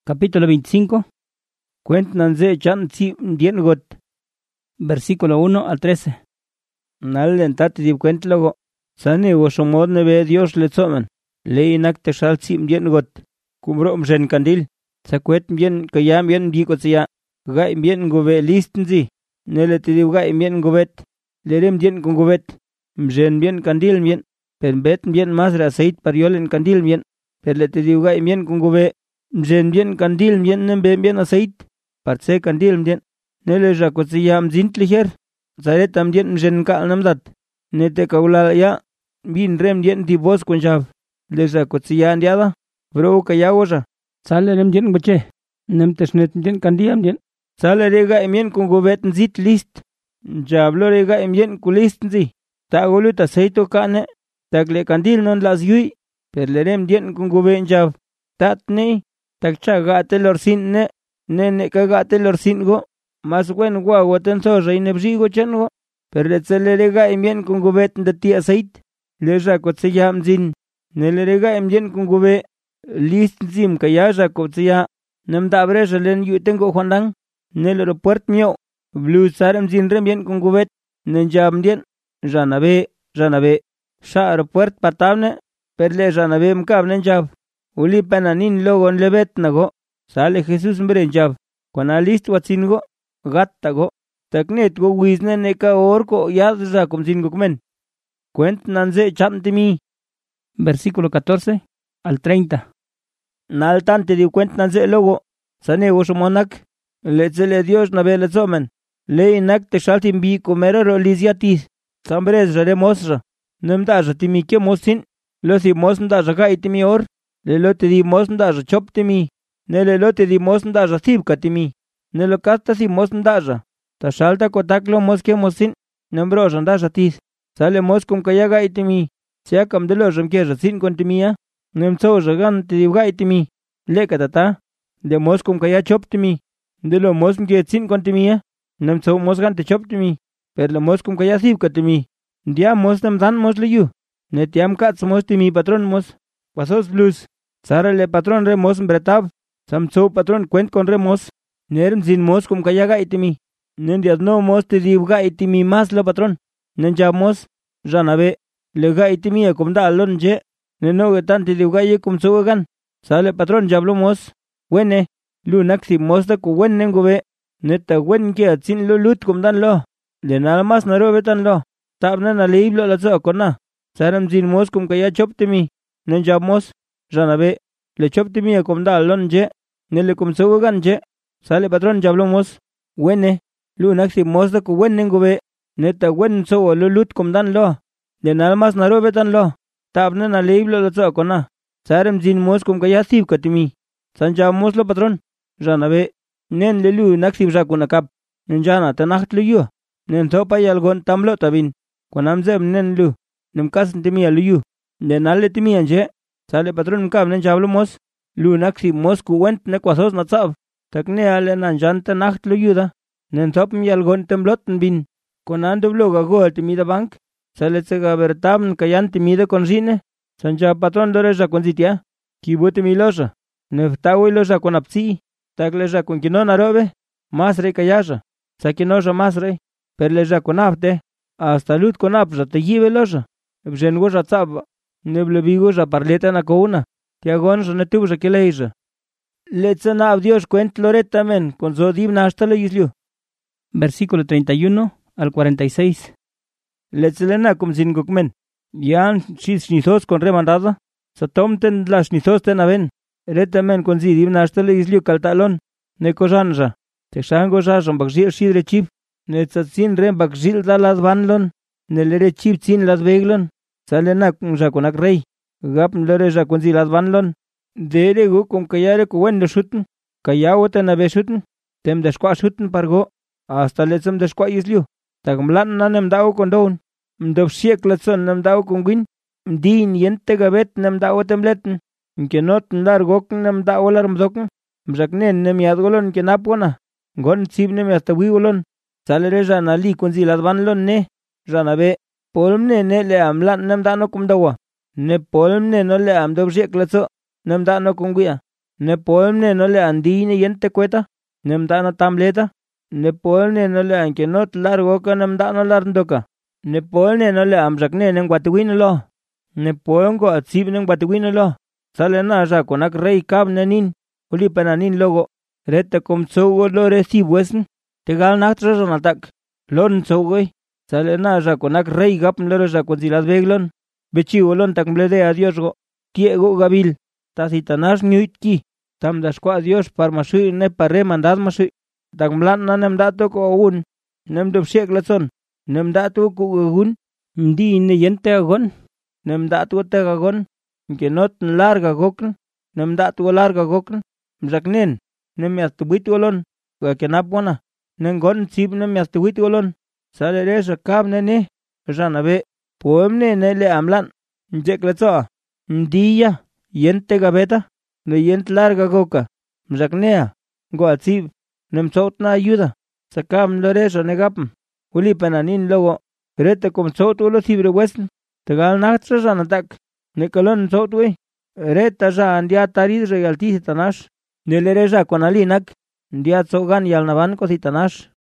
Capítulo 25. Cuentan ze chan si dien got. Versículo 1 al 13. Nal lentate di cuentlogo. Sani woshomod nebe Dios le tsomen. Le inak te shal si dien got. Kumro mjen kandil. Sa cuet bien kayam bien diko tsiya. Gai bien gove listen zi. Nele te di gai bien govet. Lerem dien con govet. Mjen bien kandil bien. Per bet bien más de aceite pariolen kandil bien. Per le te di gai bien con gove. Mjen bien kandil bien nembe bien aceite. Partse kandil bien. Nele jakotsiyam zintlicher. Zaretam bien mjen kal namdat. Nete kaula ya. Bin rem bien di bos kunjav. Le jakotsiyan diada. Bro kayawoja. Sale rem bien goche. Nem tesnet bien kandiam bien. Sale rega emien con govetten zit list. Jablo rega emien kulisten zi. Ta golut aceito kane. Tagle kandil non las yui. Per lerem bien con goven jav. Tat ne. Takcha gate lorsin ne. Ne kagate lorsin go. Mas buen guaguaten so reine bjigo chengo. Per le rega emien con govetten de ti aceit. Le jakotsiyam zin. Ne le rega emien con gove. List zim kaya jakotsiya. Nem dabre len yu tengo juandang. Nel aeropuerto mío. Blue sarem zin rem bien con govet. Nenjam dien. Janabe. Sha aeropuerto patabne. Per le janabe mkab nenjab. Uli pananin logon lebet nago. Sale Jesús mbrenjab. Kwana list watsingo. Gattago. Taknet go wizne neka orko yad jakom zingo kumen. Cuent nanze chantimi. Versículo 14 al 30. Naltante di cuent nanze logo. Sane wosomonak. Letzele Dios nabe letzomen. Le inak te shaltim bi comerero liziatis. Sambrez jare mosra. Nemdaja timi ke mosin. Lo si mosndaja ga itimi or. Le lote di mosndaja choptimi. Ne le lote di mosndaja sibka timi. Ne lo kasta si mosndaja. Ta shalta kotaklo moske mosin. Nembro jandaja tis. Sale moskum kayaga itimi. Siakam de lo jamke jasin kontimia. Nemtso jagan te di ga itimi. Le katata. De moskum kaya choptimi. De lo moskum ke tsin kontimia. Nemtso mosgan te choptimi. Per lo moskum kaya sibkatimi. Dia mosnam dan mosliyu. Netiam kats mostimi patron mos. Pasos blues. Sara le patron re mos bretab. Samtso patron cuent con re mos. Nerm sin mos kum kayaga itimi. Nendias no mos te divga itimi mas lo patron. Nenja mos. Janabe. Lega itimi kum da alon je. Neno getan te divga ye kum sogan. Sale patron jablo mos. Wene. Lu naksi mos da ku wen nengobe. Neta wen ke atsin lo lut kum dan lo. Le nada mas naro betan lo. Tabna na leiblo la zo kona. Saram zin mos kum kaya choptimi. Nenja mos. Janabe. Le choptimi kum da alon je. Nele kum sogan je. Sale patron jablo mos. Wene. Lu naksi mos da ku wen nengobe. Neta wen so lo lut kum dan lo. Le nada mas naro betan lo. Tabna na leiblo la zo kona. Saram zin mos kum kaya sib katimi. Sanja mos lo patron. Janabe. Nen le lu naksi jakuna kap. Nenjana tanacht lu yu. Nen topa yalgon tamlo tabin. Kwanam zeb nen lu. Nem kas timi alu yu. Nen alle timi anje. Sale patron kap nen jablo mos. Lu naksi mos ku went ne kwasos na tsab. Takne ale nan janta nacht lu yu da. Nen top mi yalgon temblot bin. Konan doblo gago timi da bank. Sale tsega bertam kayan timi da konjine. Sanja patron doreja konzitia. Kibote mi loja. Neftawi loja konapsi. Takleja con kinon arobe. Masre kayasha. Sakinoja masre. Perleja konapte. Hasta lut konapja te yive loja. Bjengoja tsaba. Neblebigoja parleta na kouna. Tiagonja netubja keleja. Letzana av Dios cuent loreta men. Con zodibna hasta le yisliu. Versículo 31 al 46. Letzelena cum zingukmen. Yan shnizos con remandada. Satomten la shnizos ten aven. Retamen con zidibna hasta le yisliu kaltalon. Nekojanja. Texangoja jambakjil shidre chip. Netzatsin rembakjil da las vanlon. Nelere chip tsin las veglon. Salena con jaconac rey. Gap lere jaconzi las vanlon. Dere go con kayare ko wen de shuten. Kayawote na be shuten. Tem de skwa shuten pargo. Hasta letzem de skwa yisliu. Tagmlan nanem dao con don. Mdop siek letson nem dao con gwin. Mdin yente gabet nem dao temletten. Mkenot ndar gokn nem dao lar mzokn. Mjaknen nem yadgolon kenapona. Gon tsib nem hasta wigolon. Sale reja nali kunzi las vanlon ne. Janabe. Polmne ne le amlan nem dano kum dawa. Ne polmne no le amdop siek letso. Nem dano kum guya. ne polne no le andine yente cueta, nem dano tamleta, ne polne no le anke not largo ka nem dano larndoka, ne polne no le amrakne nen guatuin lo, ne polngo atsib nen guatuin lo, sale na ja konak rey kab nenin, uli pananin logo, rete kom tsogo lo recib wesn, tegal naktra atak, lon tsogoi, sale na ja konak rey gap lo ja konzilas beglon, bechiwolon tak mlede a Dios go, tiego gabil, tasitanas nyuitki, tam dashkwa Dios parmashu ne pare mandad mashu, tak mlan na nem dato ko un, nem dopshek latson, nem dato ko un, mdi ne yente agon, nem dato te agon, que not larga gokn, nem dato larga gokn, mjaknen, nem yastubuit wolon, que napwana, nem gon sib nem yastubuit wolon, sale resha kab ne, janabe, poemne ne le amlan, mjek latsoa, mdiya, yente gabeta, ne yent larga goka, mjaknea, go atsib, nem sotna ayuda, sakam loresha negapm, uli pananin logo, rete kom sot ulo sibre wesn, tegal nachtra janatak, ne kolon sotwe, reta ja andia tarid regalti sitanash, ne lereja konalinak, ndia tsogan yalnaban ko sitanash,